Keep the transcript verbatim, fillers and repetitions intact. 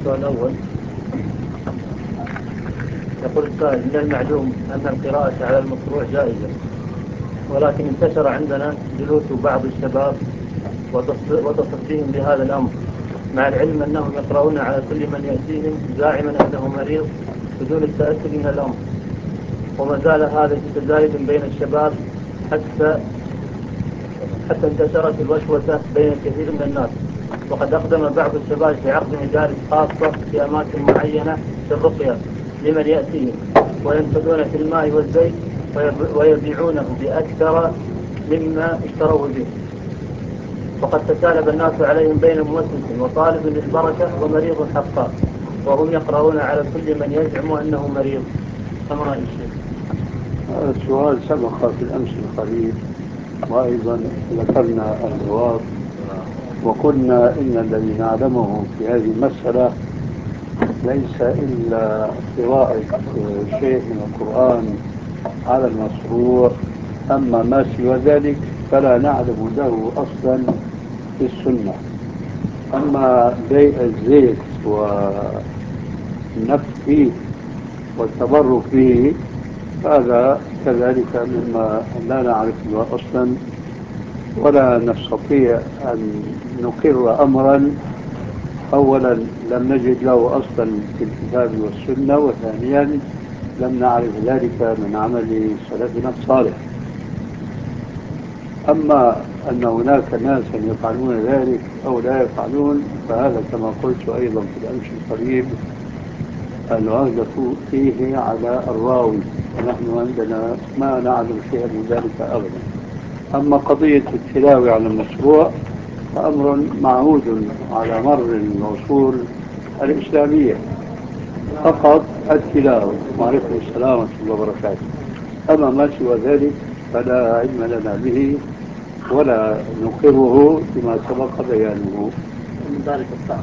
السؤال الأول يقول السائل: من المعلوم أن القراءة على المشروع جائزة، ولكن انتشر عندنا جلوس بعض الشباب وتصفيهم بهذا الأمر، مع العلم أنهم يقرؤون على كل من يأتيهم زاعما أنه مريض بدون التأكد من الأمر، وما زال هذا متزايد بين الشباب حتى حتى انتشرت الوسوسة بين كثير من الناس. وقد أقدم بعض الشباب في عقد مجالس خاصة في أماكن معينة في الرقية لمن يأتيهم، وينفذون في الماء والزيت ويبيعونه بأكثر مما اشتروه به. وقد تسالب الناس عليهم بين موسوس وطالب للبركة ومريض حقا، وهم يقرؤون على كل من يزعم أنه مريض. كما رأي الشيخ؟ هذا السؤال سبق في الأمس القريب، وأيضا ذكرنا الجواب، وقلنا إن الذي نعلمه في هذه المسألة ليس إلا قراءة شيء من القرآن على المشروع، أما ما سوى ذلك فلا نعلم له أصلا في السنة. أما بيع الزيت والنفخ فيه والتبرك به هذا كذلك مما لا نعرف له أصلا، ولا نستطيع أن نقر أمرا أولا لم نجد له أصلا في الكتاب والسنة، وثانيا لم نعرف ذلك من عمل سلفنا الصالح. أما أن هناك ناسا يفعلون ذلك أو لا يفعلون فهذا كما قلت أيضا في الأمس القريب العهدة فيه على الراوي، ونحن عندنا ما نعلم شيئا من ذلك أبدا. أما قضية التلاوة على المشروع فأمر معهود على مر العصور الإسلامية، فقط التلاوة. وعليكم السلام ورحمة الله وبركاته. أما ما سوى ذلك فلا علم لنا به ولا نقره بما سبق بيانه. من ذلك الصعب